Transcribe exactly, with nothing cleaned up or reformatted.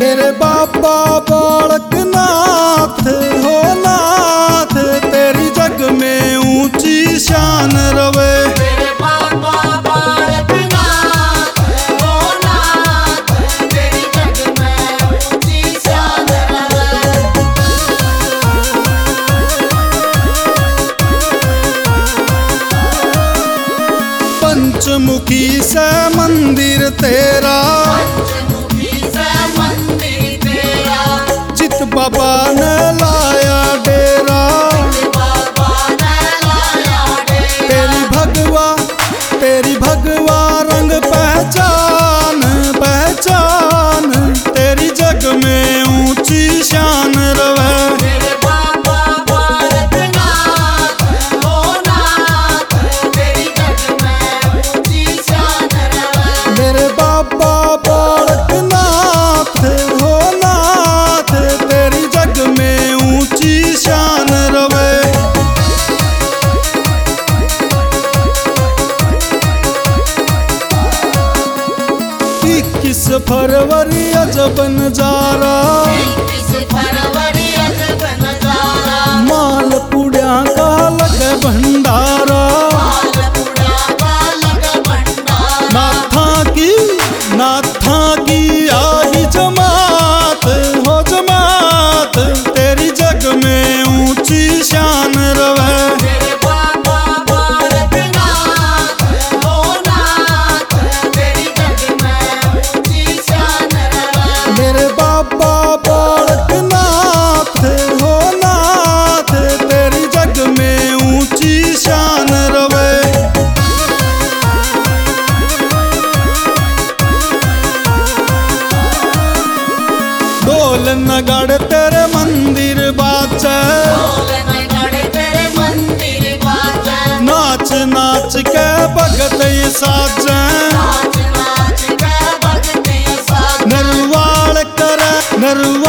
मेरे बाबा बालकनाथ हो नाथ, तेरी जग में ऊंची शान रवे। मेरे बाबा बालकनाथ हो नाथ, तेरी जग में ऊंची शान रवे। पंचमुखी से मंदिर तेरा, बाबा ने लाया डेरा। तेरी भगवा तेरी भगवा रंग पहचान पहचान, तेरी जग में ऊंची शान रवे। मेरे बाबा बालकनाथ हो नाथ, तेरी जग में ऊंची शान रवे। मेरे बाबा बालकनाथ हो नाथ, तेरी जग में ऊंची शान रवे। इक्कीस फरवरी अजब नजारा, इक्कीस फरवरी अजब नजारा, मालपुड़िया का लगे भंडारा। मालपुड़ा का लगा भंडारा। नाथा की नाथा की आई जमात हो जमात, तेरी जग में ऊंची शान रवे। मेरे बाबा बालकनाथ हो नाथ, तेरी जग में ऊंची शान रवे। मेरे बाबा बालकनाथ हो नाथ, तेरी जग में ऊंची शान रवे। ढोल नगाड़े तेरे मंदिर बाजे, ढोल नगाड़े तेरे मंदिर बाजे, नाच नाच के भगत ये साजे। नाच नाच के भगत साजे। नरवाल करे नरवाल